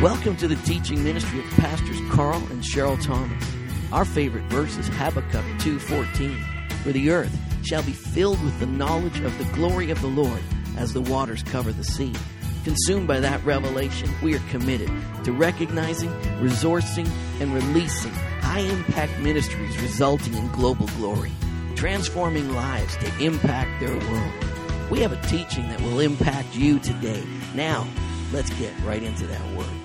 Welcome to the teaching ministry of Pastors Carl and Cheryl Thomas. Our favorite verse is Habakkuk 2:14, "For the earth shall be filled with the knowledge of the glory of the Lord as the waters cover the sea." Consumed by that revelation, we are committed to recognizing, resourcing, and releasing high-impact ministries resulting in global glory, transforming lives to impact their world. We have a teaching that will impact you today. Now, let's get right into that word.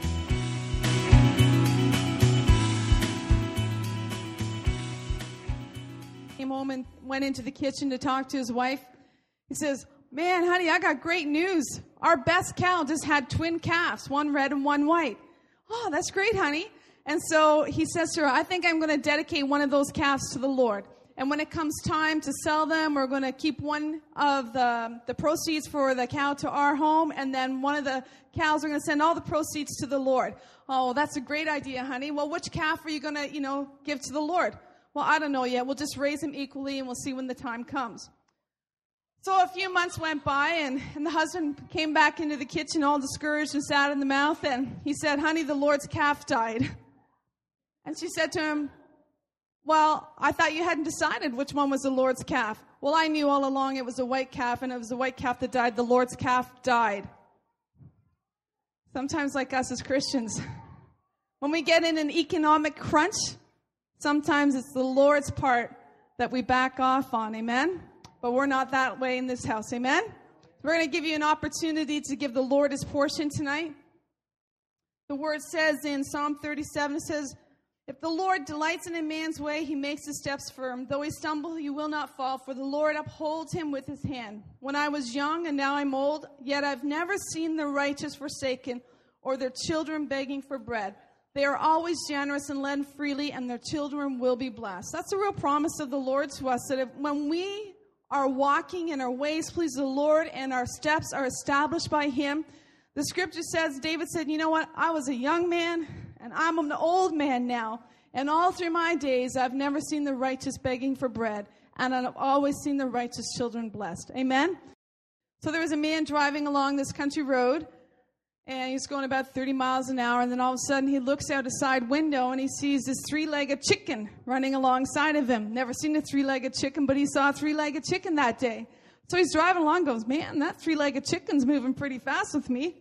Came home and went into the kitchen to talk to his wife. He says, "Man, honey, I got great news. Our best cow just had twin calves, one red and one white." "Oh, that's great, honey." And so he says to her, "I think I'm going to dedicate one of those calves to the Lord. And when it comes time to sell them, we're going to keep one of the proceeds for the cow to our home, and then one of the cows we're going to send all the proceeds to the Lord." "Oh, that's a great idea, honey. Well, which calf are you going to, give to the Lord?" "Well, I don't know yet. We'll just raise them equally, and we'll see when the time comes." So a few months went by, and the husband came back into the kitchen all discouraged and sad in the mouth, and he said, "Honey, the Lord's calf died." And she said to him, "Well, I thought you hadn't decided which one was the Lord's calf." "Well, I knew all along it was a white calf, and it was the white calf that died. The Lord's calf died." Sometimes like us as Christians, when we get in an economic crunch, sometimes it's the Lord's part that we back off on, amen? But we're not that way in this house, amen? We're going to give you an opportunity to give the Lord his portion tonight. The word says in Psalm 37, it says, "If the Lord delights in a man's way, he makes his steps firm. Though he stumble, he will not fall, for the Lord upholds him with his hand. When I was young and now I'm old, yet I've never seen the righteous forsaken or their children begging for bread. They are always generous and lend freely, and their children will be blessed." That's a real promise of the Lord to us, that when we are walking in our ways please the Lord and our steps are established by him, the scripture says, David said, "You know what? I was a young man, and I'm an old man now. And all through my days, I've never seen the righteous begging for bread. And I've always seen the righteous children blessed." Amen? So there was a man driving along this country road, and he's going about 30 miles an hour. And then all of a sudden, he looks out a side window, and he sees this three-legged chicken running alongside of him. Never seen a three-legged chicken, but he saw a three-legged chicken that day. So he's driving along and goes, "Man, that three-legged chicken's moving pretty fast with me.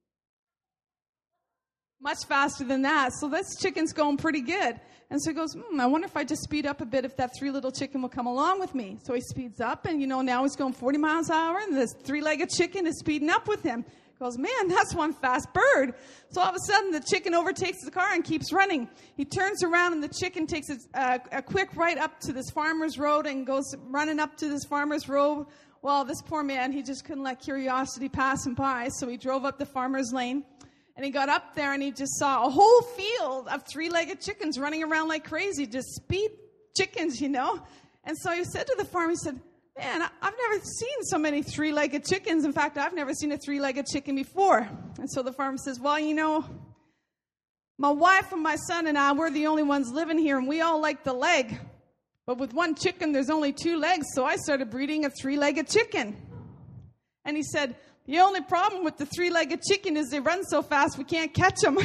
Much faster than that. So this chicken's going pretty good." And so he goes, "I wonder if I just speed up a bit, if that three little chicken will come along with me." So he speeds up, and now he's going 40 miles an hour, and this three-legged chicken is speeding up with him. He goes, "Man, that's one fast bird." So all of a sudden, the chicken overtakes the car and keeps running. He turns around, and the chicken takes a quick right up to this farmer's road and goes running up to this farmer's road. Well, this poor man, he just couldn't let curiosity pass him by, so he drove up the farmer's lane. And he got up there, and he just saw a whole field of three-legged chickens running around like crazy, just speed chickens, And so he said to the farmer, he said, "Man, I've never seen so many three-legged chickens. In fact, I've never seen a three-legged chicken before." And so the farmer says, "Well, my wife and my son and I, we're the only ones living here, and we all like the leg. But with one chicken, there's only two legs, so I started breeding a three-legged chicken." And he said, "The only problem with the three-legged chicken is they run so fast we can't catch them."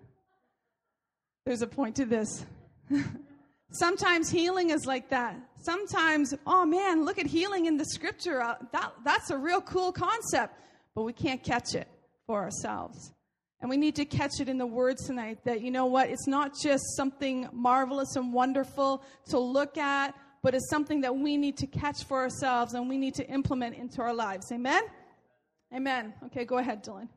There's a point to this. Sometimes healing is like that. Sometimes, oh man, look at healing in the scripture. That's a real cool concept, but we can't catch it for ourselves. And we need to catch it in the word tonight, that it's not just something marvelous and wonderful to look at, but it's something that we need to catch for ourselves and we need to implement into our lives. Amen? Amen. Okay, go ahead, Dylan.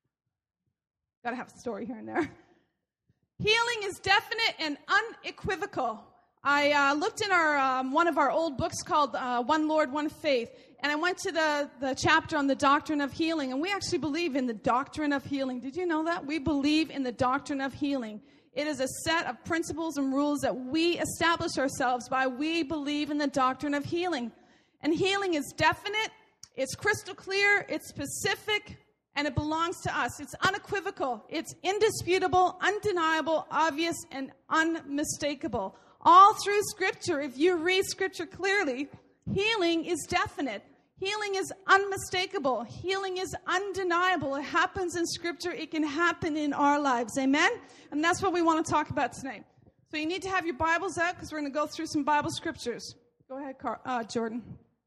Got to have a story here and there. Healing is definite and unequivocal. I looked in our one of our old books called One Lord, One Faith, and I went to the chapter on the doctrine of healing, and we actually believe in the doctrine of healing. Did you know that? We believe in the doctrine of healing. It is a set of principles and rules that we establish ourselves by. We believe in the doctrine of healing. And healing is definite. It's crystal clear, it's specific, and it belongs to us. It's unequivocal, it's indisputable, undeniable, obvious, and unmistakable. All through Scripture, if you read Scripture clearly, healing is definite. Healing is unmistakable. Healing is undeniable. It happens in Scripture. It can happen in our lives. Amen? And that's what we want to talk about tonight. So you need to have your Bibles out because we're going to go through some Bible scriptures. Go ahead, Jordan.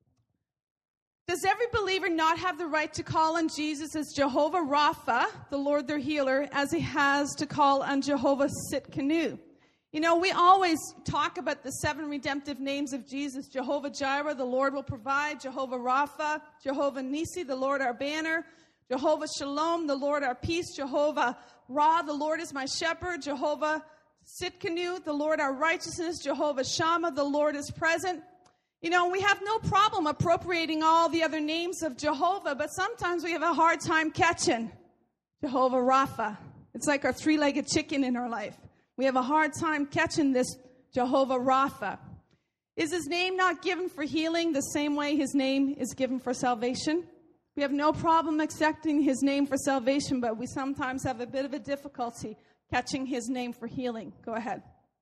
Does every believer not have the right to call on Jesus as Jehovah Rapha, the Lord their healer, as he has to call on Jehovah Tsidkenu? You know, we always talk about the 7 redemptive names of Jesus. Jehovah Jireh, the Lord will provide. Jehovah Rapha, Jehovah Nisi, the Lord our banner. Jehovah Shalom, the Lord our peace. Jehovah Ra, the Lord is my shepherd. Jehovah Tsidkenu, the Lord our righteousness. Jehovah Shammah, the Lord is present. You know, we have no problem appropriating all the other names of Jehovah, but sometimes we have a hard time catching Jehovah Rapha. It's like our 3-legged chicken in our life. We have a hard time catching this Jehovah Rapha. Is his name not given for healing the same way his name is given for salvation? We have no problem accepting his name for salvation, but we sometimes have a bit of a difficulty catching his name for healing. Go ahead.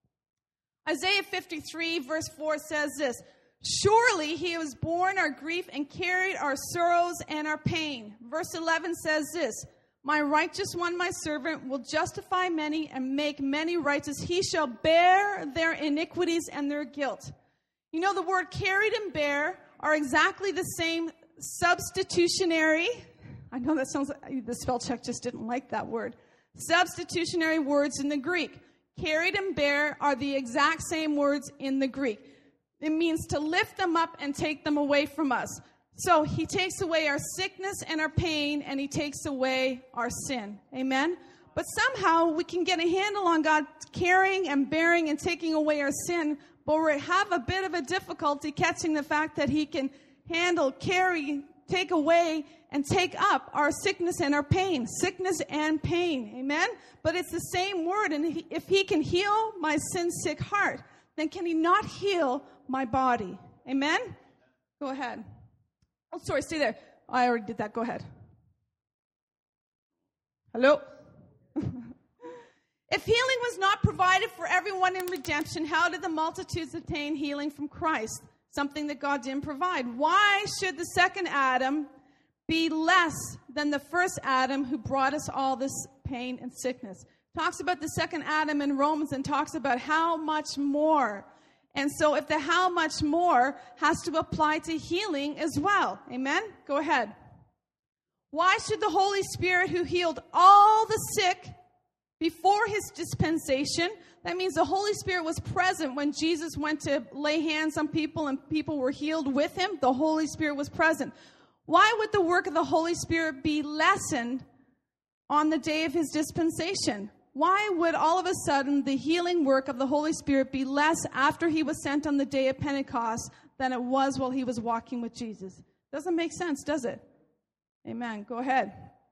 Isaiah 53 verse 4 says this, surely he was borne our grief and carried our sorrows and our pain. Verse 11 says this, my righteous one, my servant, will justify many and make many righteous. He shall bear their iniquities and their guilt. You know, the word carried and bear are exactly the same substitutionary. I know that sounds, the spell check just didn't like that word. Substitutionary words in the Greek. Carried and bear are the exact same words in the Greek. It means to lift them up and take them away from us. So he takes away our sickness and our pain, and he takes away our sin. Amen? But somehow we can get a handle on God carrying and bearing and taking away our sin, but we have a bit of a difficulty catching the fact that he can handle, carry, take away, and take up our sickness and our pain. Sickness and pain. Amen? But it's the same word, and if he can heal my sin-sick heart, then can he not heal my body? Amen? Go ahead. Oh, sorry, stay there. I already did that. Go ahead. Hello? If healing was not provided for everyone in redemption, how did the multitudes obtain healing from Christ? Something that God didn't provide. Why should the second Adam be less than the first Adam who brought us all this pain and sickness? Talks about the second Adam in Romans and talks about how much more. And so if the how much more has to apply to healing as well. Amen? Go ahead. Why should the Holy Spirit who healed all the sick before his dispensation, that means the Holy Spirit was present when Jesus went to lay hands on people and people were healed with him, the Holy Spirit was present. Why would the work of the Holy Spirit be lessened on the day of his dispensation? Why would all of a sudden the healing work of the Holy Spirit be less after he was sent on the day of Pentecost than it was while he was walking with Jesus? Doesn't make sense, does it? Amen. Go ahead.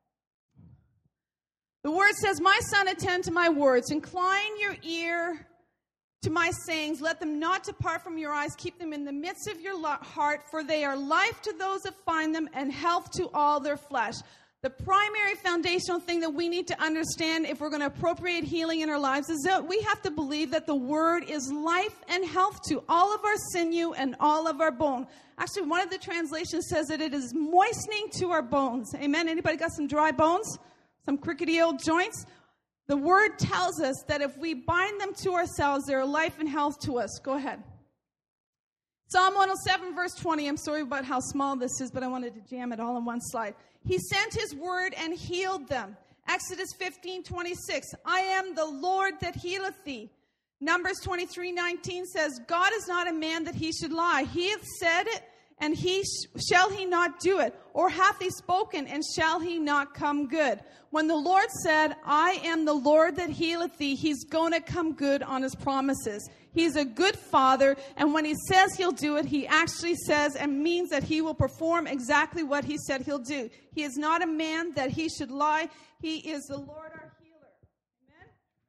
The word says, my son, attend to my words. Incline your ear to my sayings. Let them not depart from your eyes. Keep them in the midst of your heart, for they are life to those that find them and health to all their flesh. The primary foundational thing that we need to understand if we're going to appropriate healing in our lives is that we have to believe that the word is life and health to all of our sinew and all of our bone. Actually, one of the translations says that it is moistening to our bones. Amen? Anybody got some dry bones? Some crickety old joints? The word tells us that if we bind them to ourselves, they're life and health to us. Go ahead. Psalm 107 verse 20. I'm sorry about how small this is, but I wanted to jam it all in one slide. He sent his word and healed them. Exodus 15:26. I am the Lord that healeth thee. Numbers 23:19 says, God is not a man that he should lie. He hath said it, and shall he not do it? Or hath he spoken, and shall he not come good? When the Lord said, I am the Lord that healeth thee, he's going to come good on his promises. He's a good father, and when he says he'll do it, he actually says and means that he will perform exactly what he said he'll do. He is not a man that he should lie. He is the Lord our healer. Amen?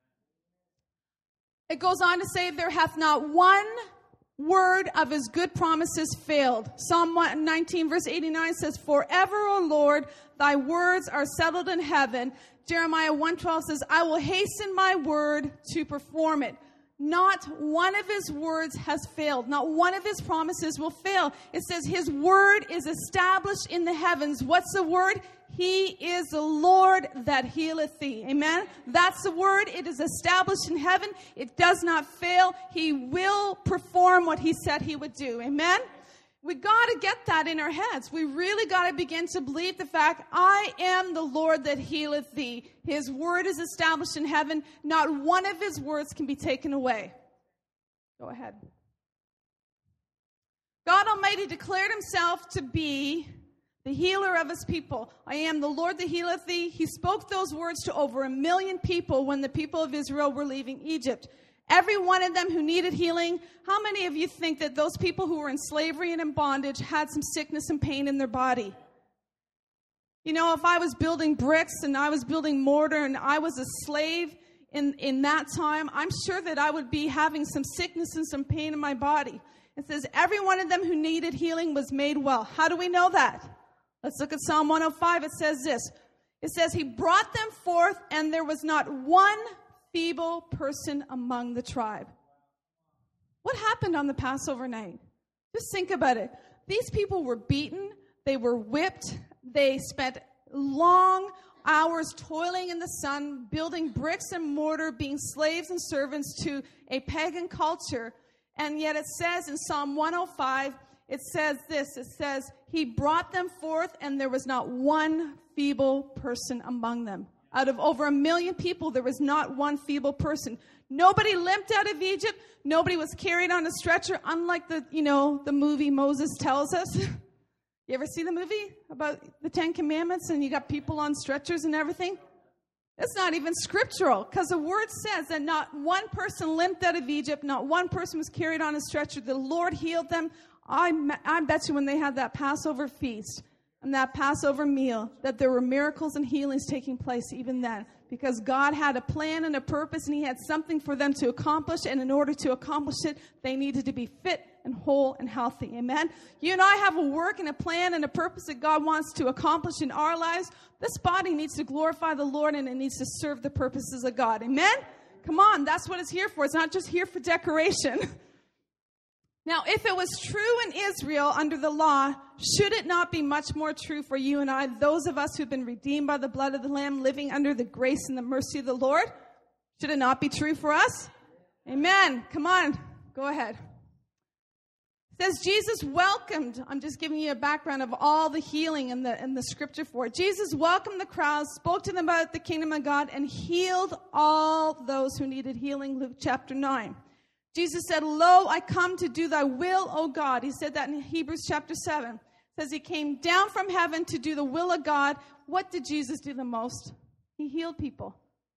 It goes on to say, there hath not one word of his good promises failed. Psalm 19 verse 89 says, forever, O Lord, thy words are settled in heaven. Jeremiah 1:12 says, I will hasten my word to perform it. Not one of his words has failed. Not one of his promises will fail. It says his word is established in the heavens. What's the word? He is the Lord that healeth thee. Amen? That's the word. It is established in heaven. It does not fail. He will perform what he said he would do. Amen? We got to get that in our heads. We really got to begin to believe the fact, I am the Lord that healeth thee. His word is established in heaven. Not one of his words can be taken away. Go ahead. God Almighty declared himself to be the healer of his people. I am the Lord that healeth thee. He spoke those words to over 1 million people when the people of Israel were leaving Egypt. Every one of them who needed healing. How many of you think that those people who were in slavery and in bondage had some sickness and pain in their body? You know, if I was building bricks and I was building mortar and I was a slave in that time, I'm sure that I would be having some sickness and some pain in my body. It says every one of them who needed healing was made well. How do we know that? Let's look at Psalm 105. It says this. It says, he brought them forth and there was not one feeble person among the tribe. What happened on the Passover night? Just think about it. These people were beaten. They were whipped. They spent long hours toiling in the sun, building bricks and mortar, being slaves and servants to a pagan culture. And yet it says in Psalm 105, it says this. It says, he brought them forth and there was not one feeble person among them. Out of over 1 million people, there was not one feeble person. Nobody limped out of Egypt. Nobody was carried on a stretcher, unlike the movie Moses tells us. You ever see the movie about the 10 Commandments and you got people on stretchers and everything? That's not even scriptural, because the word says that not one person limped out of Egypt, not one person was carried on a stretcher. The Lord healed them. I bet you when they had that Passover feast, and that Passover meal, that there were miracles and healings taking place even then. Because God had a plan and a purpose, and he had something for them to accomplish. And in order to accomplish it, they needed to be fit and whole and healthy. Amen? You and I have a work and a plan and a purpose that God wants to accomplish in our lives. This body needs to glorify the Lord, and it needs to serve the purposes of God. Amen? Come on, that's what it's here for. It's not just here for decoration. Now, if it was true in Israel under the law, should it not be much more true for you and I, those of us who've been redeemed by the blood of the Lamb, living under the grace and the mercy of the Lord? Should it not be true for us? Amen. Come on. Go ahead. It says Jesus welcomed, I'm just giving you a background of all the healing in the scripture for it. Jesus welcomed the crowds, spoke to them about the kingdom of God, and healed all those who needed healing, Luke chapter 9. Jesus said, lo, I come to do thy will, O God. He said that in Hebrews chapter 7. It says he came down from heaven to do the will of God. What did Jesus do the most? He healed people.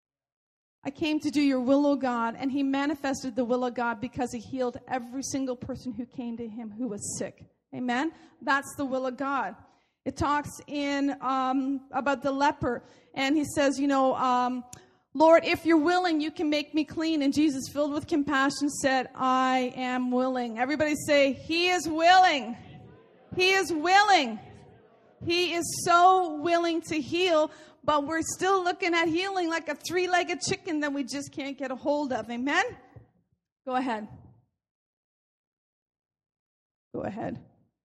I came to do your will, O God. And he manifested the will of God because he healed every single person who came to him who was sick. Amen? That's the will of God. It talks in about the leper. And he says, Lord, if you're willing, you can make me clean. And Jesus, filled with compassion, said, I am willing. Everybody say, he is willing. He is willing. He is so willing to heal, but we're still looking at healing like a 3-legged chicken that we just can't get a hold of. Amen? Go ahead. Go ahead.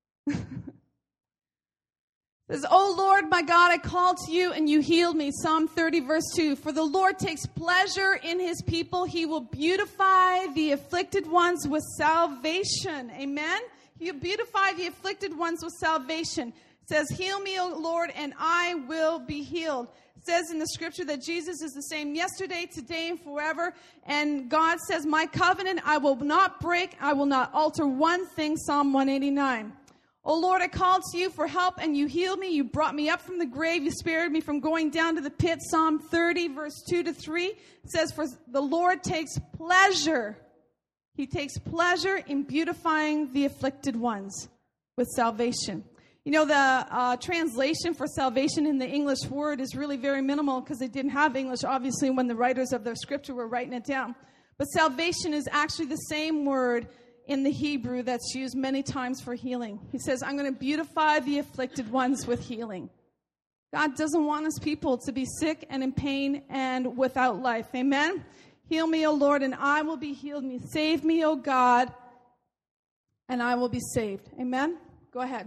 It says, O Lord, my God, I called to you and you healed me. Psalm 30, verse 2. For the Lord takes pleasure in his people. He will beautify the afflicted ones with salvation. Amen? He will beautify the afflicted ones with salvation. It says, heal me, O Lord, and I will be healed. It says in the scripture that Jesus is the same yesterday, today, and forever. And God says, my covenant I will not break. I will not alter one thing. Psalm 189. O Lord, I called to you for help, and you healed me. You brought me up from the grave. You spared me from going down to the pit. Psalm 30, verse 2-3. It says, for the Lord takes pleasure. He takes pleasure in beautifying the afflicted ones with salvation. You know, the translation for salvation in the English word is really very minimal because they didn't have English, obviously, when the writers of the scripture were writing it down. But salvation is actually the same word in the Hebrew that's used many times for healing. He says, I'm going to beautify the afflicted ones with healing. God doesn't want his people to be sick and in pain and without life. Amen? Heal me, O Lord, and I will be healed. Save me, O God, and I will be saved. Amen? Go ahead.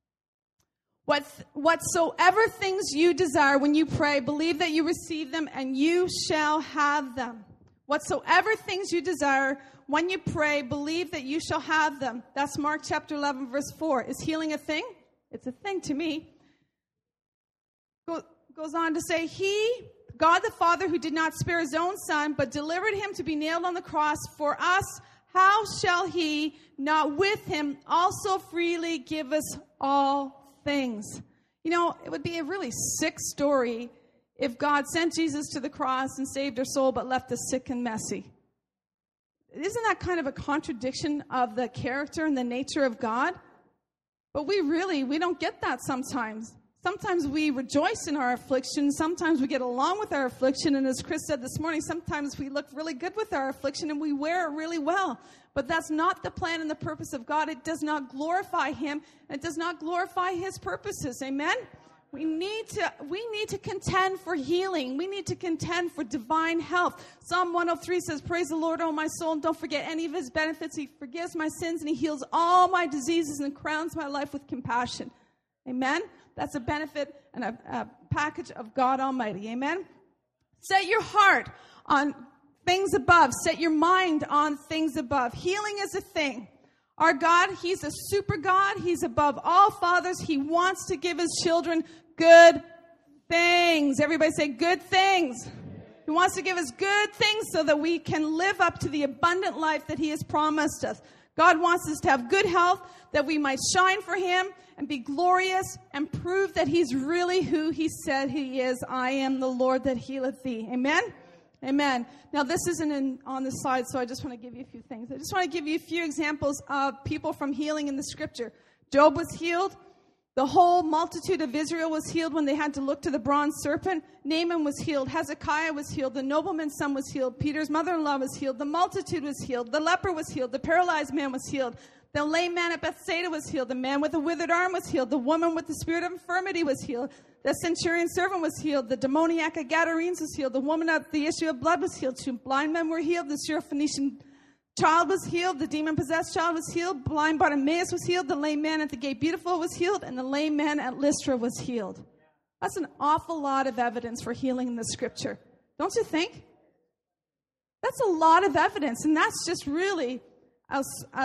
Whatsoever things you desire when you pray, believe that you receive them, and you shall have them. Whatsoever things you desire when you pray, believe that you shall have them. That's Mark chapter 11, verse 4. Is healing a thing? It's a thing to me. Goes on to say, God the Father, who did not spare his own Son, but delivered him to be nailed on the cross for us, how shall he not with him also freely give us all things? You know, it would be a really sick story if God sent Jesus to the cross and saved our soul, but left us sick and messy. Isn't that kind of a contradiction of the character and the nature of God? But we don't get that sometimes. Sometimes we rejoice in our affliction. Sometimes we get along with our affliction. And as Chris said this morning, sometimes we look really good with our affliction and we wear it really well. But that's not the plan and the purpose of God. It does not glorify him. It does not glorify his purposes. Amen? We need to contend for healing. We need to contend for divine health. Psalm 103 says, praise the Lord, O my soul, and don't forget any of his benefits. He forgives my sins and he heals all my diseases and crowns my life with compassion. Amen? That's a benefit and a package of God Almighty. Amen? Set your heart on things above. Set your mind on things above. Healing is a thing. Our God, he's a super God. He's above all fathers. He wants to give his children good things. Everybody say good things. He wants to give us good things so that we can live up to the abundant life that he has promised us. God wants us to have good health, that we might shine for him and be glorious and prove that he's really who he said he is. I am the Lord that healeth thee. Amen? Amen. Now, this isn't on the slide, so I just want to give you a few things. I just want to give you a few examples of people from healing in the scripture. Job was healed. The whole multitude of Israel was healed when they had to look to the bronze serpent. Naaman was healed. Hezekiah was healed. The nobleman's son was healed. Peter's mother-in-law was healed. The multitude was healed. The leper was healed. The paralyzed man was healed. The lame man at Bethsaida was healed. The man with the withered arm was healed. The woman with the spirit of infirmity was healed. The centurion's servant was healed. The demoniac at Gadarenes was healed. The woman at the issue of blood was healed. 2 blind men were healed. The Syrophoenician child was healed. The demon-possessed child was healed. Blind Bartimaeus was healed. The lame man at the gate beautiful was healed. And the lame man at Lystra was healed. That's an awful lot of evidence for healing in the scripture. Don't you think? That's a lot of evidence. And that's just really a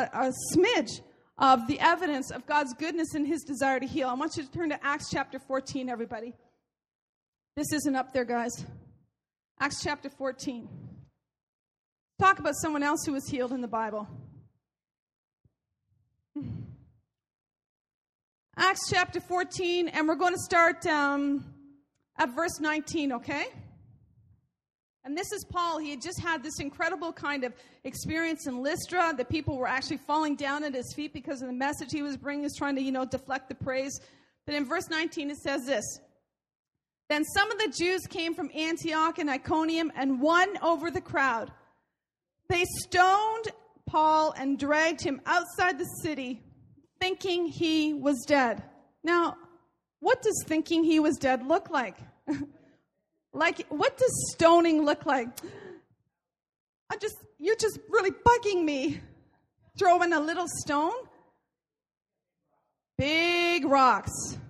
smidge of the evidence of God's goodness and his desire to heal. I want you to turn to Acts chapter 14, everybody. This isn't up there, guys. Acts chapter 14. Talk about someone else who was healed in the Bible. Acts chapter 14, and we're going to start at verse 19, okay? And this is Paul. He had just had this incredible kind of experience in Lystra. The people were actually falling down at his feet because of the message he was bringing. He was trying to, deflect the praise. But in verse 19 it says this. Then some of the Jews came from Antioch and Iconium and won over the crowd. They stoned Paul and dragged him outside the city, thinking he was dead. Now, what does thinking he was dead look like? Like, what does stoning look like? You're just really bugging me. Throwing a little stone? Big rocks.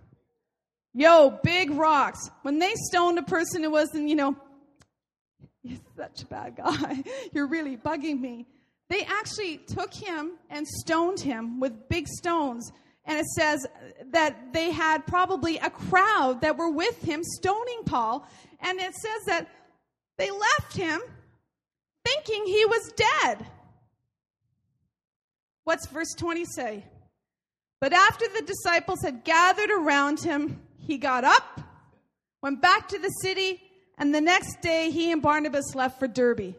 Big rocks. When they stoned a person who wasn't, you're such a bad guy. You're really bugging me. They actually took him and stoned him with big stones. And it says that they had probably a crowd that were with him stoning Paul. And it says that they left him thinking he was dead. What's verse 20 say? But after the disciples had gathered around him, he got up, went back to the city, and the next day he and Barnabas left for Derbe.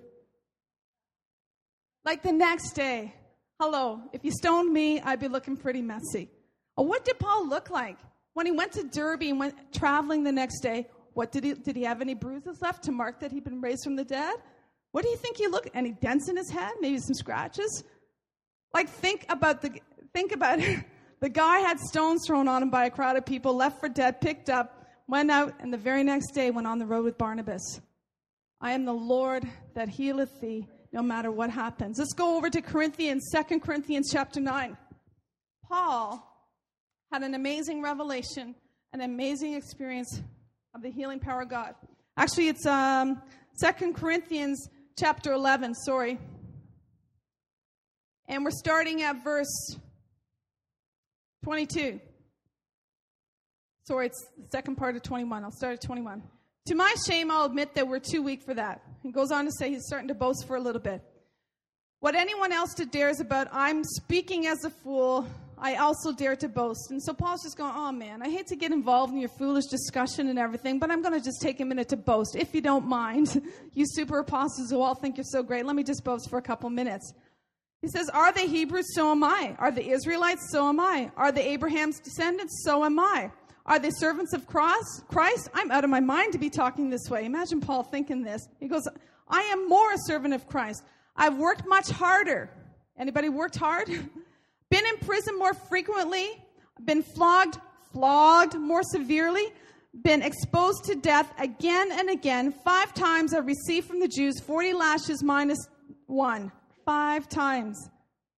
Like the next day. Hello, if you stoned me, I'd be looking pretty messy. Well, what did Paul look like? When he went to Derbe and went traveling the next day, did he have any bruises left to mark that he'd been raised from the dead? What do you think he looked? Any dents in his head? Maybe some scratches? Like, think about it. The guy had stones thrown on him by a crowd of people, left for dead, picked up, went out, and the very next day went on the road with Barnabas. I am the Lord that healeth thee, no matter what happens. Let's go over to Corinthians, 2 Corinthians chapter 9. Paul had an amazing revelation, an amazing experience of the healing power of God. Actually, it's 2 Corinthians chapter 11, And we're starting at verse 22. It's the second part of 21. I'll start at 21. To my shame, I'll admit that we're too weak for that. He goes on to say he's starting to boast for a little bit. What anyone else dares about, I'm speaking as a fool, I also dare to boast. And so Paul's just going, oh man, I hate to get involved in your foolish discussion and everything, but I'm going to just take a minute to boast, if you don't mind. You super apostles who all think you're so great, let me just boast for a couple minutes. He says, are they Hebrews? So am I. Are the Israelites? So am I. Are they Abraham's descendants? So am I. Are they servants of Christ? I'm out of my mind to be talking this way. Imagine Paul thinking this. He goes, I am more a servant of Christ. I've worked much harder. Anybody worked hard? Been in prison more frequently. Been flogged more severely. Been exposed to death again and again. 5 times I received from the Jews 40 lashes minus 1. 5 times.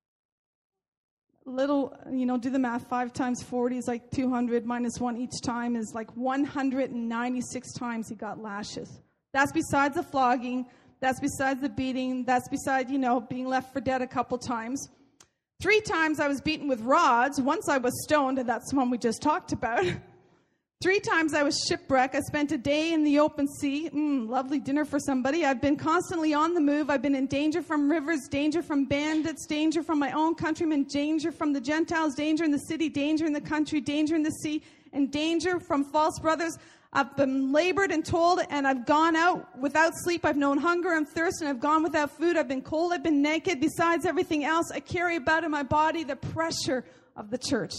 Do the math. 5 times 40 is like 200 minus 1 each time is like 196 times he got lashes. That's besides the flogging. That's besides the beating. That's besides, being left for dead a couple times. 3 times I was beaten with rods. Once I was stoned, and that's the one we just talked about. 3 times I was shipwrecked. I spent a day in the open sea. Lovely dinner for somebody. I've been constantly on the move. I've been in danger from rivers, danger from bandits, danger from my own countrymen, danger from the Gentiles, danger in the city, danger in the country, danger in the sea, and danger from false brothers. I've been labored and told, and I've gone out without sleep. I've known hunger and thirst, and I've gone without food. I've been cold. I've been naked. Besides everything else, I carry about in my body the pressure of the church.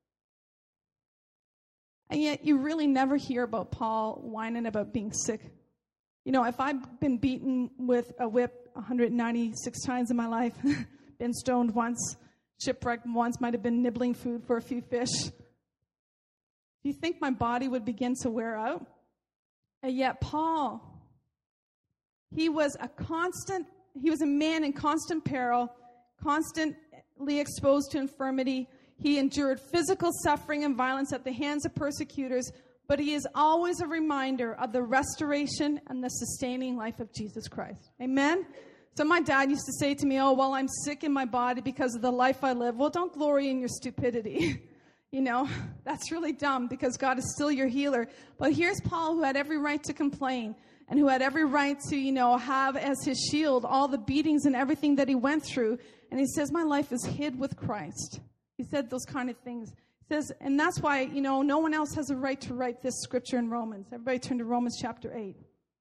And yet you really never hear about Paul whining about being sick. If I've been beaten with a whip 196 times in my life, been stoned once, shipwrecked once, might have been nibbling food for a few fish, do you think my body would begin to wear out? And yet Paul, he was a man in constant peril, constantly exposed to infirmity. He endured physical suffering and violence at the hands of persecutors, but he is always a reminder of the restoration and the sustaining life of Jesus Christ. Amen? So my dad used to say to me, I'm sick in my body because of the life I live. Well, don't glory in your stupidity. That's really dumb because God is still your healer. But here's Paul, who had every right to complain and who had every right to, have as his shield all the beatings and everything that he went through. And he says, my life is hid with Christ. He said those kind of things. He says, and that's why, no one else has a right to write this scripture in Romans. Everybody turn to Romans chapter 8.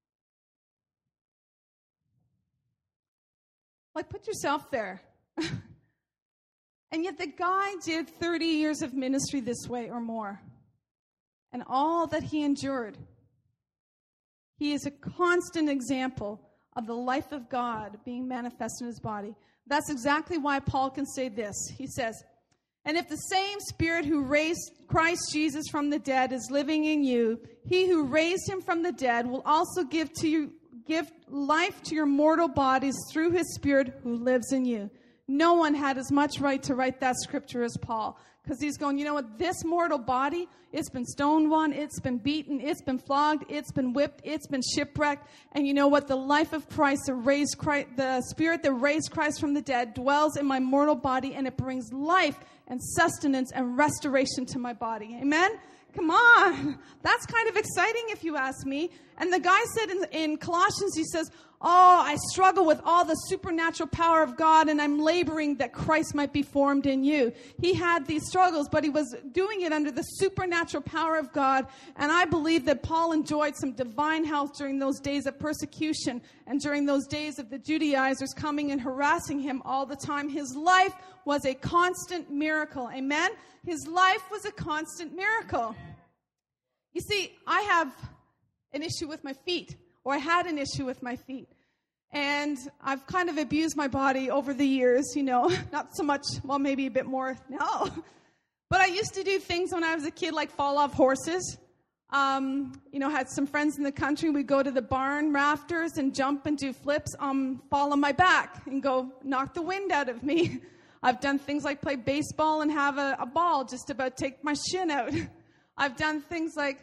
Put yourself there. And yet the guy did 30 years of ministry this way or more. And all that he endured. He is a constant example of the life of God being manifest in his body. That's exactly why Paul can say this. He says, and if the same Spirit who raised Christ Jesus from the dead is living in you, he who raised him from the dead will also give life to your mortal bodies through his Spirit who lives in you. No one had as much right to write that scripture as Paul. Because he's going, this mortal body, it's been stoned on, it's been beaten, it's been flogged, it's been whipped, it's been shipwrecked. And you know what? The life of Christ, the Spirit that raised Christ from the dead dwells in my mortal body, and it brings life and sustenance and restoration to my body. Amen? Come on. That's kind of exciting if you ask me. And the guy said in Colossians, he says, I struggle with all the supernatural power of God, and I'm laboring that Christ might be formed in you. He had these struggles, but he was doing it under the supernatural power of God. And I believe that Paul enjoyed some divine health during those days of persecution and during those days of the Judaizers coming and harassing him all the time. His life was a constant miracle. Amen? His life was a constant miracle. You see, I have an issue with my feet. Or I had an issue with my feet. And I've kind of abused my body over the years, not so much, well, maybe a bit more now. But I used to do things when I was a kid like fall off horses. Had some friends in the country. We'd go to the barn rafters and jump and do flips, fall on my back and go knock the wind out of me. I've done things like play baseball and have a ball just about take my shin out. I've done things like,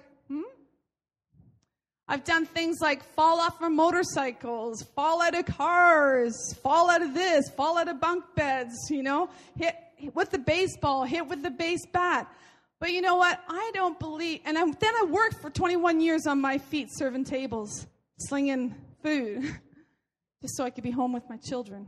fall off of motorcycles, fall out of cars, fall out of this, fall out of bunk beds, hit with the baseball, hit with the base bat. But you know what? I don't believe, and then I worked for 21 years on my feet serving tables, slinging food, just so I could be home with my children.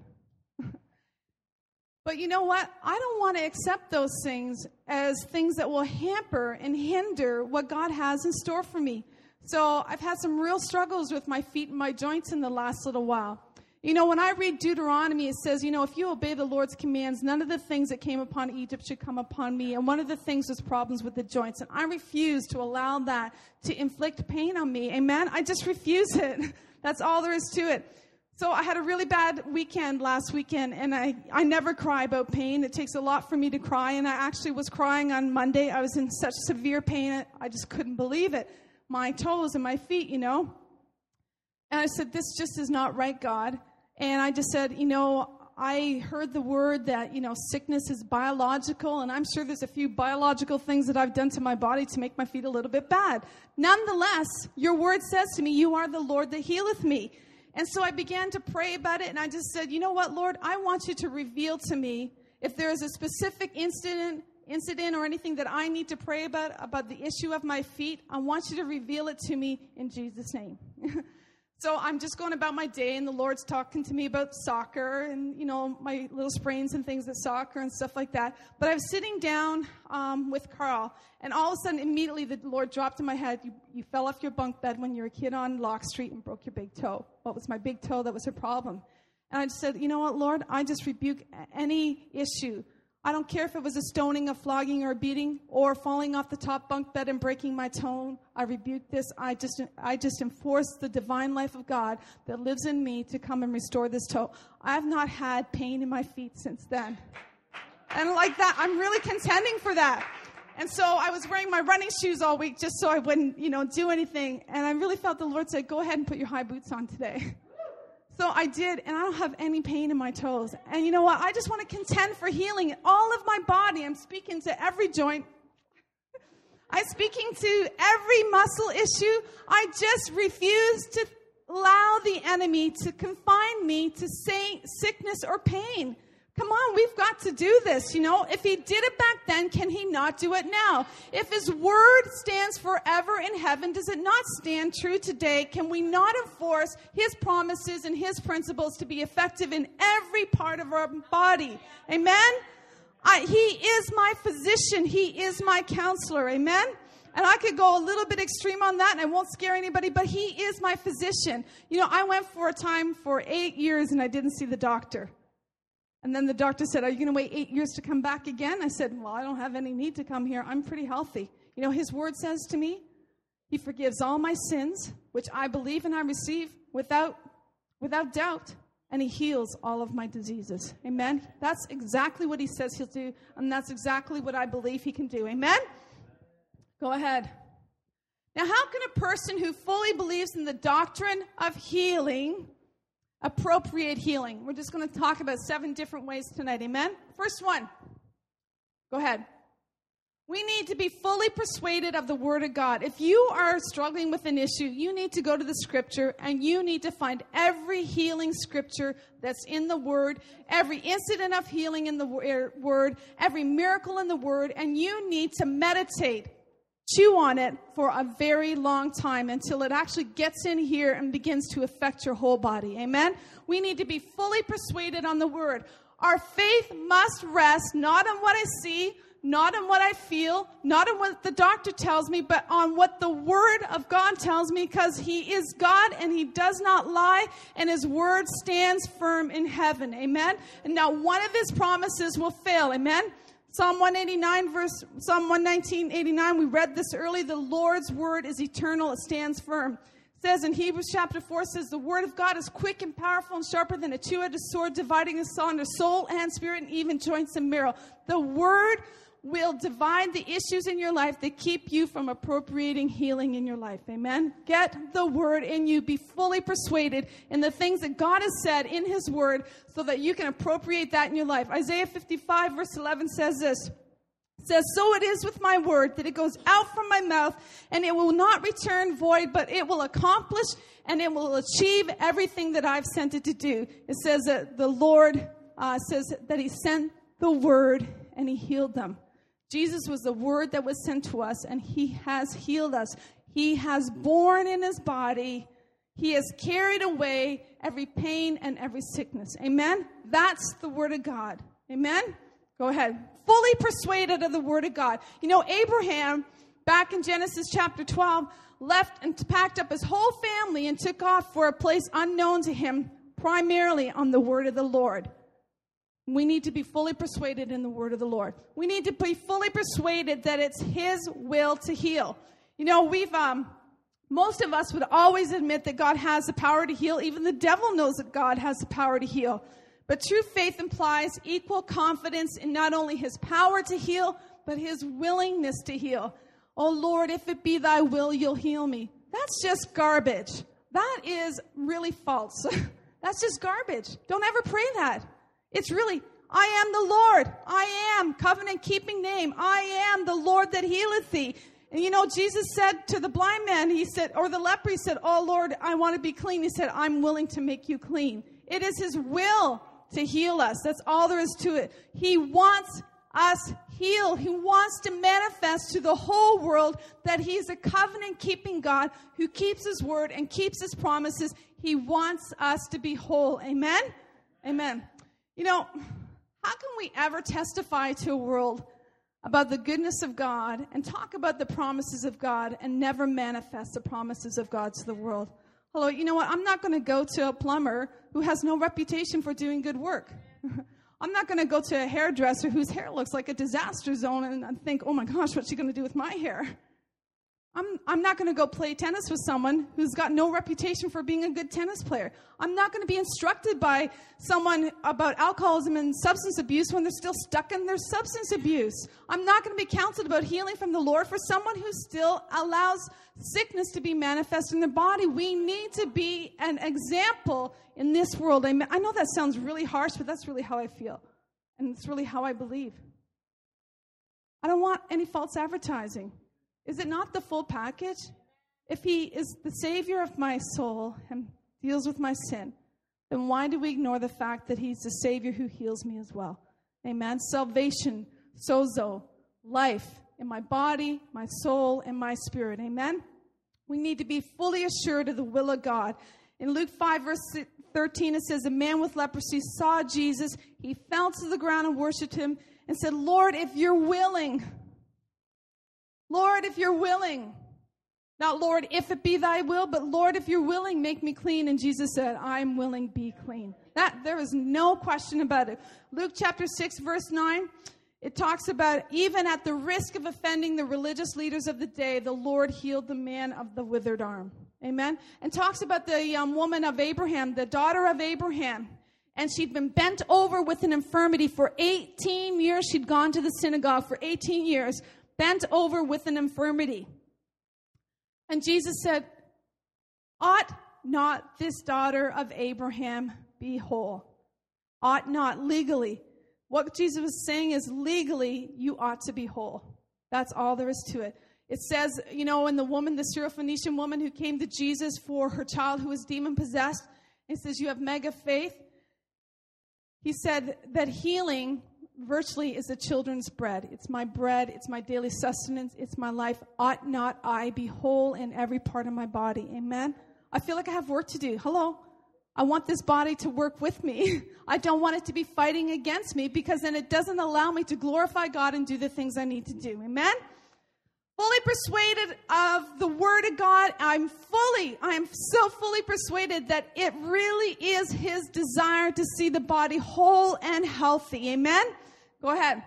But you know what? I don't want to accept those things as things that will hamper and hinder what God has in store for me. So I've had some real struggles with my feet and my joints in the last little while. When I read Deuteronomy, it says, if you obey the Lord's commands, none of the things that came upon Egypt should come upon me. And one of the things was problems with the joints. And I refuse to allow that to inflict pain on me. Amen? I just refuse it. That's all there is to it. So I had a really bad weekend last weekend, and I never cry about pain. It takes a lot for me to cry, and I actually was crying on Monday. I was in such severe pain, I just couldn't believe it. My toes and my feet, And I said, this just is not right, God. And I just said, I heard the word that, sickness is biological, and I'm sure there's a few biological things that I've done to my body to make my feet a little bit bad. Nonetheless, your word says to me, you are the Lord that healeth me. And so I began to pray about it, and I just said, you know what, Lord, I want you to reveal to me if there is a specific incident or anything that I need to pray about the issue of my feet. I want you to reveal it to me in Jesus' name. So I'm just going about my day, and the Lord's talking to me about soccer and, my little sprains and things at soccer and stuff like that. But I was sitting down with Carl, and all of a sudden, immediately, the Lord dropped in my head, you fell off your bunk bed when you were a kid on Lock Street and broke your big toe. What was my big toe that was a problem? And I just said, you know what, Lord, I just rebuke any issue. I don't care if it was a stoning, a flogging, or a beating, or falling off the top bunk bed and breaking my toe. I rebuke this. I just enforce the divine life of God that lives in me to come and restore this toe. I have not had pain in my feet since then. And like that, I'm really contending for that. And so I was wearing my running shoes all week just so I wouldn't, do anything. And I really felt the Lord say, go ahead and put your high boots on today. So I did, and I don't have any pain in my toes. And you know what? I just want to contend for healing in all of my body. I'm speaking to every joint. I'm speaking to every muscle issue. I just refuse to allow the enemy to confine me to sickness or pain. Come on, we've got to do this, If he did it back then, can he not do it now? If his word stands forever in heaven, does it not stand true today? Can we not enforce his promises and his principles to be effective in every part of our body? Amen? He is my physician. He is my counselor. Amen? And I could go a little bit extreme on that, and I won't scare anybody, but he is my physician. I went for a time for 8 years, and I didn't see the doctor. And then the doctor said, are you going to wait 8 years to come back again? I said, well, I don't have any need to come here. I'm pretty healthy. His word says to me, he forgives all my sins, which I believe and I receive without doubt. And he heals all of my diseases. Amen? That's exactly what he says he'll do. And that's exactly what I believe he can do. Amen? Go ahead. Now, how can a person who fully believes in the doctrine of healing appropriate healing? We're just going to talk about 7 different ways tonight. Amen? First one. Go ahead. We need to be fully persuaded of the Word of God. If you are struggling with an issue, you need to go to the Scripture, and you need to find every healing Scripture that's in the Word, every incident of healing in the Word, every miracle in the Word, and you need to meditate. Chew on it for a very long time until it actually gets in here and begins to affect your whole body. Amen? We need to be fully persuaded on the Word. Our faith must rest not on what I see, not on what I feel, not on what the doctor tells me, but on what the Word of God tells me, because He is God and He does not lie, and His Word stands firm in heaven. Amen? And now one of His promises will fail. Amen? Psalm 119:89, we read this early. The Lord's word is eternal. It stands firm. It says in Hebrews chapter 4, says, the word of God is quick and powerful and sharper than a two-edged sword, dividing asunder soul and spirit and even joints and marrow. The word will divide the issues in your life that keep you from appropriating healing in your life. Amen? Get the word in you. Be fully persuaded in the things that God has said in his word so that you can appropriate that in your life. Isaiah 55 verse 11 says this. It says, so it is with my word that it goes out from my mouth, and it will not return void, but it will accomplish and it will achieve everything that I've sent it to do. It says that the Lord says that he sent the word and he healed them. Jesus was the word that was sent to us, and he has healed us. He has borne in his body. He has carried away every pain and every sickness. Amen? That's the word of God. Amen? Go ahead. Fully persuaded of the word of God. You know, Abraham, back in Genesis chapter 12, left and packed up his whole family and took off for a place unknown to him, primarily on the word of the Lord. We need to be fully persuaded in the word of the Lord. We need to be fully persuaded that it's his will to heal. You know, most of us would always admit that God has the power to heal. Even the devil knows that God has the power to heal. But true faith implies equal confidence in not only his power to heal, but his willingness to heal. Oh Lord, if it be thy will, you'll heal me. That's just garbage. That is really false. That's just garbage. Don't ever pray that. It's really, I am the Lord. I am, covenant-keeping name. I am the Lord that healeth thee. And you know, Jesus said to the blind man, he said, or the leper, he said, oh Lord, I want to be clean. He said, I'm willing to make you clean. It is his will to heal us. That's all there is to it. He wants us healed. He wants to manifest to the whole world that he's a covenant-keeping God who keeps his word and keeps his promises. He wants us to be whole. Amen? Amen. You know, how can we ever testify to a world about the goodness of God and talk about the promises of God and never manifest the promises of God to the world? Hello, you know what? I'm not going to go to a plumber who has no reputation for doing good work. I'm not going to go to a hairdresser whose hair looks like a disaster zone and think, oh my gosh, what's she going to do with my hair? I'm not going to go play tennis with someone who's got no reputation for being a good tennis player. I'm not going to be instructed by someone about alcoholism and substance abuse when they're still stuck in their substance abuse. I'm not going to be counseled about healing from the Lord for someone who still allows sickness to be manifest in their body. We need to be an example in this world. I know that sounds really harsh, but that's really how I feel. And it's really how I believe. I don't want any false advertising. Is it not the full package? If he is the Savior of my soul and deals with my sin, then why do we ignore the fact that he's the Savior who heals me as well? Amen. Salvation, sozo, life in my body, my soul, and my spirit. Amen. We need to be fully assured of the will of God. In Luke 5, verse 13, it says, a man with leprosy saw Jesus. He fell to the ground and worshipped him and said, Lord, if you're willing... Lord, if you're willing, not Lord, if it be thy will, but Lord, if you're willing, make me clean. And Jesus said, I'm willing, be clean. There is no question about it. Luke chapter 6, verse 9, it talks about even at the risk of offending the religious leaders of the day, the Lord healed the man of the withered arm. Amen. And talks about the woman of Abraham, the daughter of Abraham. And she'd been bent over with an infirmity for 18 years. She'd gone to the synagogue for 18 years. Bent over with an infirmity. And Jesus said, ought not this daughter of Abraham be whole? Ought not, legally. What Jesus was saying is legally you ought to be whole. That's all there is to it. It says, you know, in the woman, the Syrophoenician woman who came to Jesus for her child who was demon-possessed, it says you have mega faith. He said that healing virtually is the children's bread. It's my bread. It's my daily sustenance. It's my life. Ought not I be whole in every part of my body? Amen. I feel like I have work to do. Hello. I want this body to work with me. I don't want it to be fighting against me because then it doesn't allow me to glorify God and do the things I need to do. Amen. Fully persuaded of the word of God. I am so fully persuaded that it really is his desire to see the body whole and healthy. Amen. Go ahead.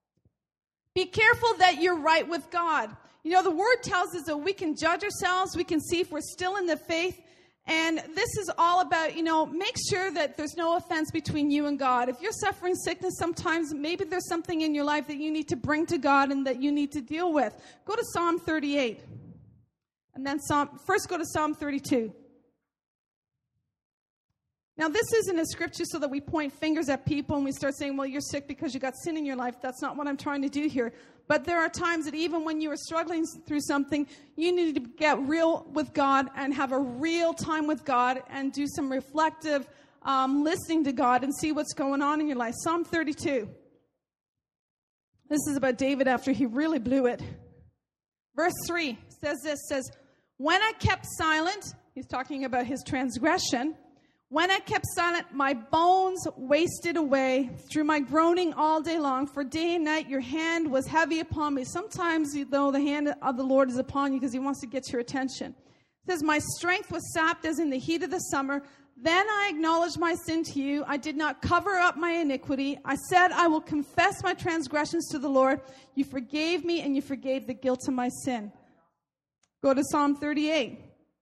Be careful that you're right with God. You know, the word tells us that we can judge ourselves. We can see if we're still in the faith. And this is all about, make sure that there's no offense between you and God. If you're suffering sickness, sometimes maybe there's something in your life that you need to bring to God and that you need to deal with. Go to Psalm 38. And then first go to Psalm 32. Now, this isn't a scripture so that we point fingers at people and we start saying, well, you're sick because you got sin in your life. That's not what I'm trying to do here. But there are times that even when you are struggling through something, you need to get real with God and have a real time with God and do some reflective listening to God and see what's going on in your life. Psalm 32. This is about David after he really blew it. Verse 3 says, when I kept silent, he's talking about his transgression. When I kept silent, my bones wasted away through my groaning all day long. For day and night your hand was heavy upon me. Sometimes, though, the hand of the Lord is upon you because he wants to get your attention. It says, my strength was sapped as in the heat of the summer. Then I acknowledged my sin to you. I did not cover up my iniquity. I said, I will confess my transgressions to the Lord. You forgave me and you forgave the guilt of my sin. Go to Psalm 38.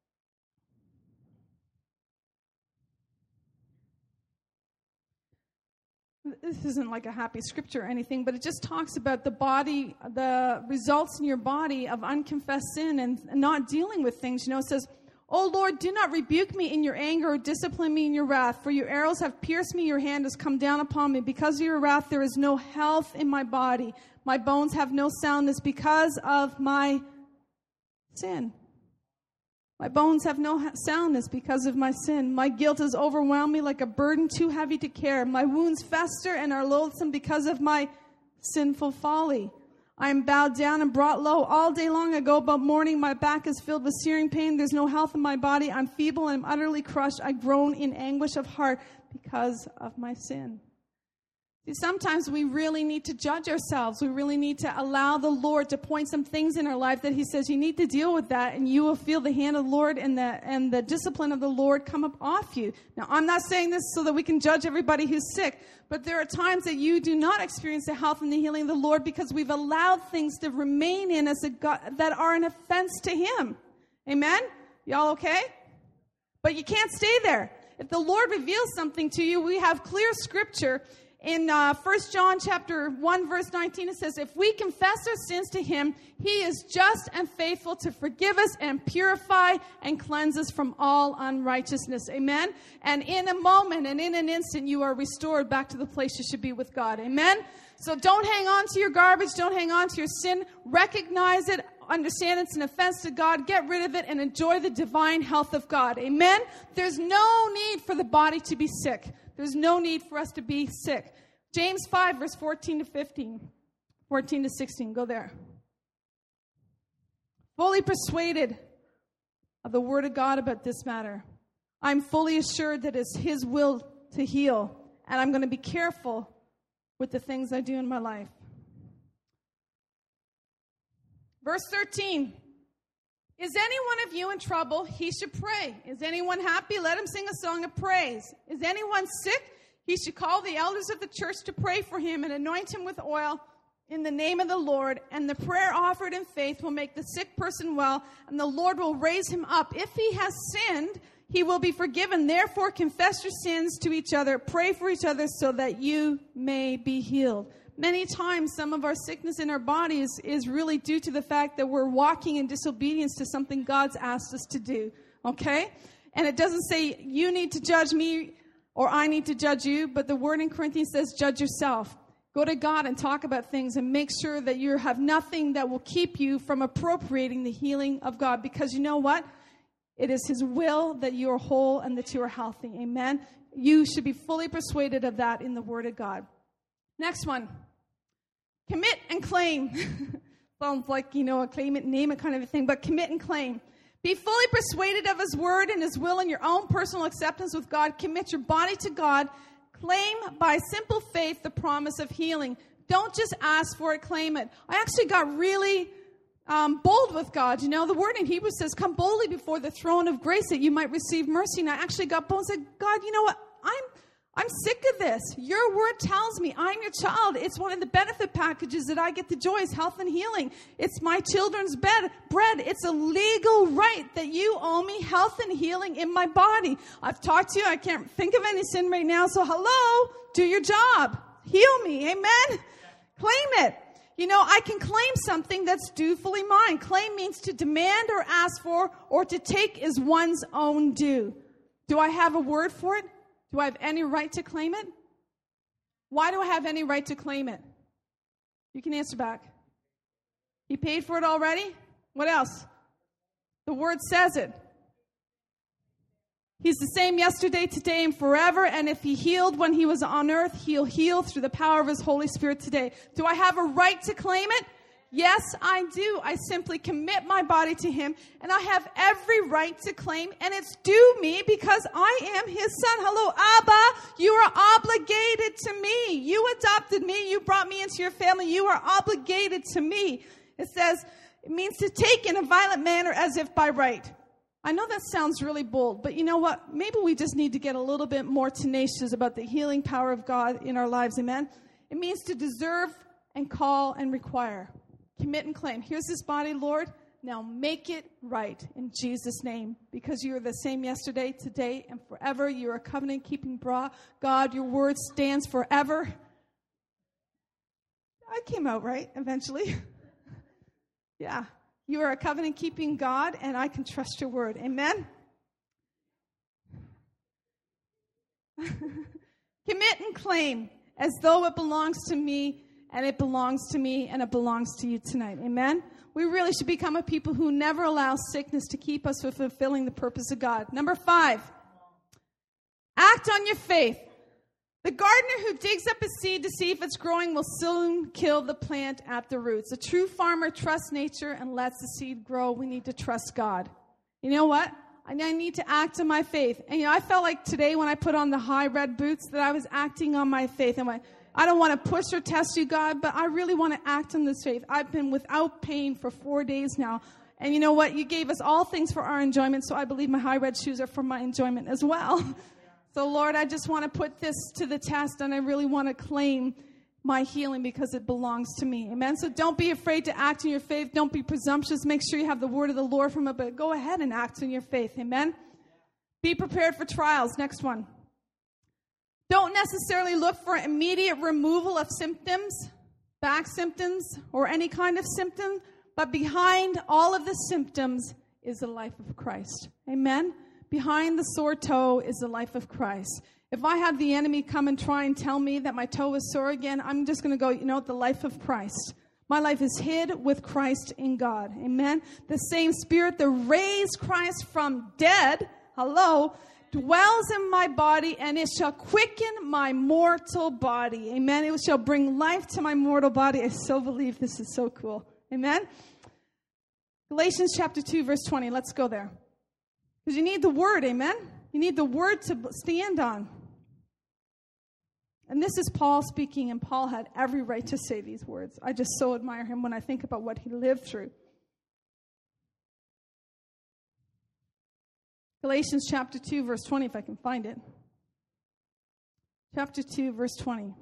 This isn't like a happy scripture or anything, but it just talks about the body, the results in your body of unconfessed sin and not dealing with things. It says, O Lord, do not rebuke me in your anger or discipline me in your wrath, for your arrows have pierced me, your hand has come down upon me. Because of your wrath there is no health in my body. My bones have no soundness because of my sin. My bones have no soundness because of my sin. My guilt has overwhelmed me like a burden too heavy to carry. My wounds fester and are loathsome because of my sinful folly. I am bowed down and brought low all day long. I go about mourning. My back is filled with searing pain. There's no health in my body. I'm feeble and I'm utterly crushed. I groan in anguish of heart because of my sin. See, sometimes we really need to judge ourselves. We really need to allow the Lord to point some things in our life that he says you need to deal with that, and you will feel the hand of the Lord and the discipline of the Lord come up off you. Now, I'm not saying this so that we can judge everybody who's sick, but there are times that you do not experience the health and the healing of the Lord because we've allowed things to remain in us that are an offense to him. Amen? Y'all okay? But you can't stay there. If the Lord reveals something to you, we have clear scripture. In 1 John chapter 1, verse 19, it says, if we confess our sins to him, he is just and faithful to forgive us and purify and cleanse us from all unrighteousness. Amen? And in a moment and in an instant, you are restored back to the place you should be with God. Amen? So don't hang on to your garbage. Don't hang on to your sin. Recognize it. Understand it's an offense to God. Get rid of it and enjoy the divine health of God. Amen? There's no need for the body to be sick. There's no need for us to be sick. James 5, verse 14 to 15. 14 to 16. Go there. Fully persuaded of the word of God about this matter. I'm fully assured that it's his will to heal. And I'm going to be careful with the things I do in my life. Verse 13. Is any one of you in trouble? He should pray. Is anyone happy? Let him sing a song of praise. Is anyone sick? He should call the elders of the church to pray for him and anoint him with oil in the name of the Lord. And the prayer offered in faith will make the sick person well, and the Lord will raise him up. If he has sinned, he will be forgiven. Therefore, confess your sins to each other. Pray for each other so that you may be healed. Many times, some of our sickness in our bodies is really due to the fact that we're walking in disobedience to something God's asked us to do. Okay? And it doesn't say you need to judge me or I need to judge you, but the word in Corinthians says judge yourself. Go to God and talk about things and make sure that you have nothing that will keep you from appropriating the healing of God. Because you know what? It is his will that you are whole and that you are healthy. Amen? You should be fully persuaded of that in the word of God. Next one. Commit and claim. Sounds like, a claim it, name it kind of a thing, but commit and claim. Be fully persuaded of his word and his will in your own personal acceptance with God. Commit your body to God. Claim by simple faith the promise of healing. Don't just ask for it, claim it. I actually got really bold with God. The word in Hebrew says, come boldly before the throne of grace that you might receive mercy. And I actually got bold and said, God, you know what? I'm sick of this. Your word tells me I'm your child. It's one of the benefit packages that I get to enjoy is health and healing. It's my children's bread. It's a legal right that you owe me health and healing in my body. I've talked to you. I can't think of any sin right now. So hello, do your job. Heal me. Amen. Claim it. You know, I can claim something that's dutifully mine. Claim means to demand or ask for or to take as one's own due. Do I have a word for it? Do I have any right to claim it? Why do I have any right to claim it? You can answer back. He paid for it already? What else? The word says it. He's the same yesterday, today, and forever. And if he healed when he was on earth, he'll heal through the power of his Holy Spirit today. Do I have a right to claim it? Yes, I do. I simply commit my body to him, and I have every right to claim, and it's due me because I am his son. Hello, Abba, you are obligated to me. You adopted me. You brought me into your family. You are obligated to me. It says, it means to take in a violent manner as if by right. I know that sounds really bold, but you know what? Maybe we just need to get a little bit more tenacious about the healing power of God in our lives, amen? It means to deserve and call and require. Commit and claim. Here's this body, Lord. Now make it right in Jesus' name. Because you are the same yesterday, today, and forever. You are a covenant-keeping God. Your word stands forever. I came out right eventually. Yeah. You are a covenant-keeping God, and I can trust your word. Amen? Commit and claim as though it belongs to me. And it belongs to me, and it belongs to you tonight. Amen? We really should become a people who never allow sickness to keep us from fulfilling the purpose of God. Number 5, act on your faith. The gardener who digs up a seed to see if it's growing will soon kill the plant at the roots. A true farmer trusts nature and lets the seed grow. We need to trust God. You know what? I need to act on my faith. And I felt like today when I put on the high red boots that I was acting on my faith. And I don't want to push or test you, God, but I really want to act on this faith. I've been without pain for 4 days now. And you know what? You gave us all things for our enjoyment, so I believe my high red shoes are for my enjoyment as well. So, Lord, I just want to put this to the test, and I really want to claim my healing because it belongs to me. Amen? So don't be afraid to act in your faith. Don't be presumptuous. Make sure you have the word of the Lord from it, but go ahead and act in your faith. Amen? Be prepared for trials. Next one. Don't necessarily look for immediate removal of symptoms, back symptoms, or any kind of symptom, but behind all of the symptoms is the life of Christ. Amen? Behind the sore toe is the life of Christ. If I have the enemy come and try and tell me that my toe is sore again, I'm just going to go, the life of Christ. My life is hid with Christ in God. Amen? The same Spirit that raised Christ from dead, dwells in my body, and it shall quicken my mortal body. Amen. It shall bring life to my mortal body. I so believe this is so cool. Amen. Galatians chapter 2, verse 20. Let's go there. Because you need the word. Amen. You need the word to stand on. And this is Paul speaking, and Paul had every right to say these words. I just so admire him when I think about what he lived through. Galatians chapter 2, verse 20, if I can find it. Chapter 2, verse 20.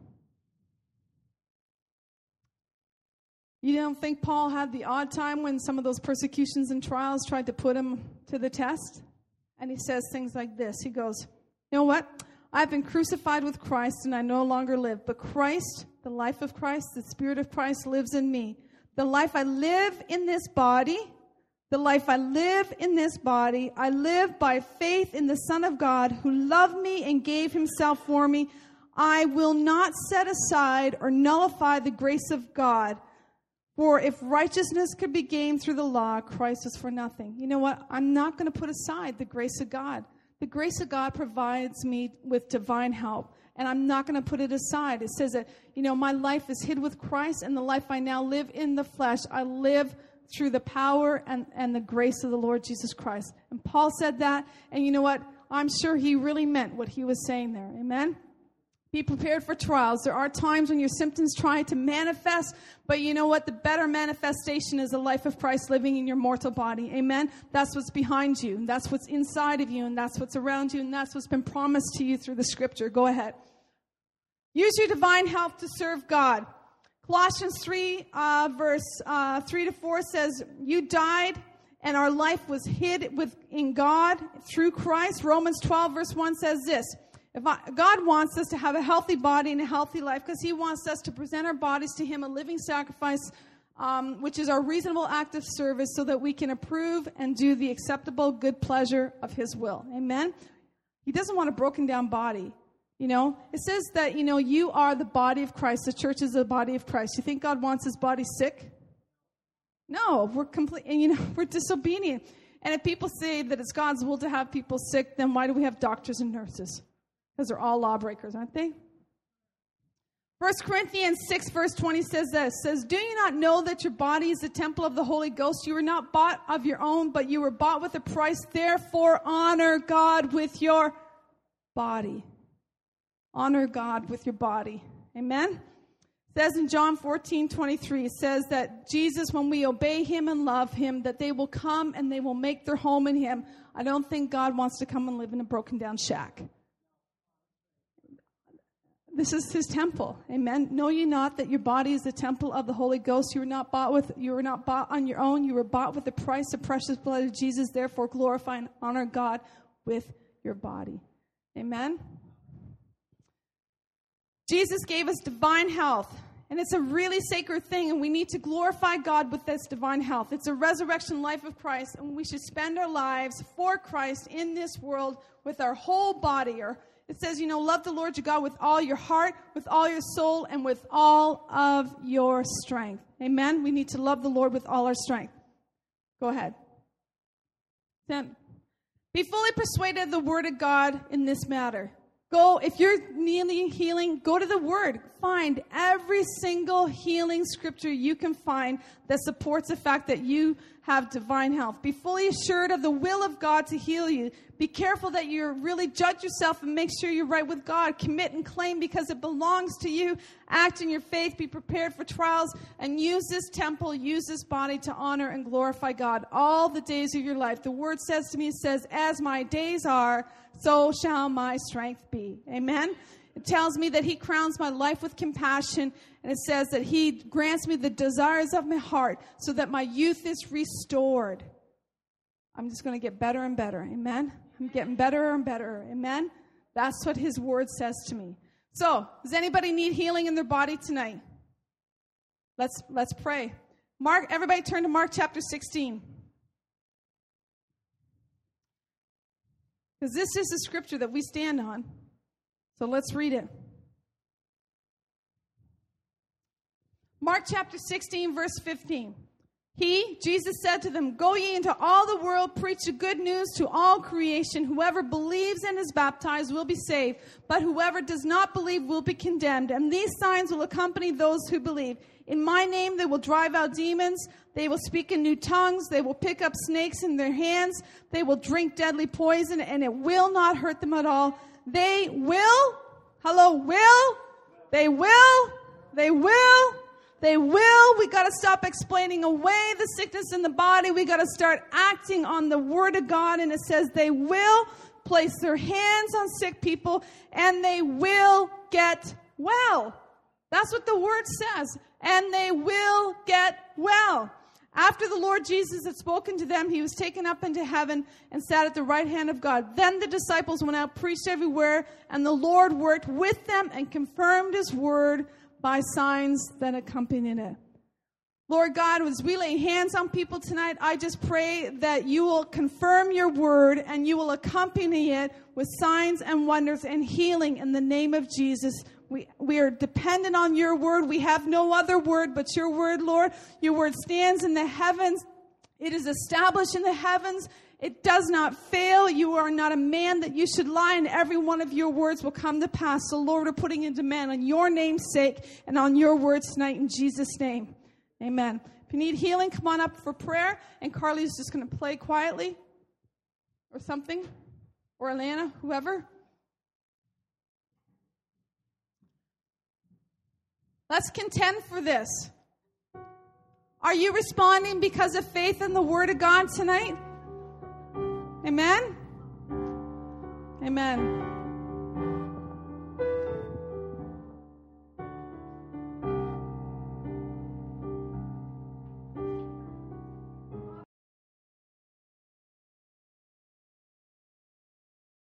You don't think Paul had the odd time when some of those persecutions and trials tried to put him to the test? And he says things like this. He goes, you know what? I've been crucified with Christ, and I no longer live. But Christ, the life of Christ, the Spirit of Christ lives in me. The life I live in this body... I live by faith in the Son of God who loved me and gave himself for me. I will not set aside or nullify the grace of God. For if righteousness could be gained through the law, Christ is for nothing. You know what? I'm not going to put aside the grace of God. The grace of God provides me with divine help. And I'm not going to put it aside. It says that, my life is hid with Christ, and the life I now live in the flesh, I live through the power and the grace of the Lord Jesus Christ. And Paul said that, and you know what? I'm sure he really meant what he was saying there. Amen? Be prepared for trials. There are times when your symptoms try to manifest, but you know what? The better manifestation is a life of Christ living in your mortal body. Amen? That's what's behind you, and that's what's inside of you, and that's what's around you, and that's what's been promised to you through the Scripture. Go ahead. Use your divine health to serve God. Colossians 3, verse 3 to 4 says, you died, and our life was hid in God through Christ. Romans 12, verse 1 says this. God wants us to have a healthy body and a healthy life because He wants us to present our bodies to Him, a living sacrifice, which is our reasonable act of service, so that we can approve and do the acceptable good pleasure of His will. Amen? He doesn't want a broken down body. You know, it says that, you know, you are the body of Christ. The church is the body of Christ. You think God wants His body sick? No, we're disobedient. And if people say that it's God's will to have people sick, then why do we have doctors and nurses? Because they're all lawbreakers, aren't they? 1 Corinthians 6, verse 20 says this. Says, do you not know that your body is the temple of the Holy Ghost? You were not bought of your own, but you were bought with a price. Therefore, honor God with your body. Honor God with your body. Amen? It says in John 14:23, it says that Jesus, when we obey Him and love Him, that they will come and they will make their home in Him. I don't think God wants to come and live in a broken down shack. This is His temple. Amen. Know ye not that your body is the temple of the Holy Ghost? You were not bought on your own. You were bought with the price, the precious blood of Jesus. Therefore, glorify and honor God with your body. Amen. Jesus gave us divine health. And it's a really sacred thing, and we need to glorify God with this divine health. It's a resurrection life of Christ, and we should spend our lives for Christ in this world with our whole body. Or it says, you know, love the Lord your God with all your heart, with all your soul, and with all of your strength. Amen? We need to love the Lord with all our strength. Go ahead. Then, be fully persuaded of the Word of God in this matter. Go, if you're needing healing, go to the Word. Find every single healing scripture you can find that supports the fact that you have divine health. Be fully assured of the will of God to heal you. Be careful that you really judge yourself and make sure you're right with God. Commit and claim because it belongs to you. Act in your faith. Be prepared for trials. And use this temple, use this body to honor and glorify God all the days of your life. The Word says to me, it says, as my days are, so shall my strength be. Amen? It tells me that He crowns my life with compassion. And it says that He grants me the desires of my heart so that my youth is restored. I'm just going to get better and better. Amen? I'm getting better and better. Amen? That's what His Word says to me. So, does anybody need healing in their body tonight? Let's pray. Everybody turn to Mark chapter 16. Because this is the scripture that we stand on. So let's read it. Mark chapter 16, verse 15. Jesus said to them, go ye into all the world, preach the good news to all creation. Whoever believes and is baptized will be saved, but whoever does not believe will be condemned. And these signs will accompany those who believe. In my name they will drive out demons. They will speak in new tongues. They will pick up snakes in their hands. They will drink deadly poison, and it will not hurt them at all. They will. Hello, will. They will. They will. They will. We got to stop explaining away the sickness in the body. We got to start acting on the Word of God. And it says they will place their hands on sick people and they will get well. That's what the Word says. And they will get well. After the Lord Jesus had spoken to them, He was taken up into heaven and sat at the right hand of God. Then the disciples went out, preached everywhere, and the Lord worked with them and confirmed His word by signs that accompanied it. Lord God, as we lay hands on people tonight, I just pray that you will confirm your word and you will accompany it with signs and wonders and healing in the name of Jesus. We are dependent on your word. We have no other word but your word, Lord. Your word stands in the heavens. It is established in the heavens. It does not fail. You are not a man that you should lie, and every one of your words will come to pass. So, Lord, we're putting in demand on your name's sake and on your words tonight in Jesus' name. Amen. If you need healing, come on up for prayer. And Carly's just going to play quietly or something. Or Alana, whoever. Let's contend for this. Are you responding because of faith in the Word of God tonight? Amen? Amen.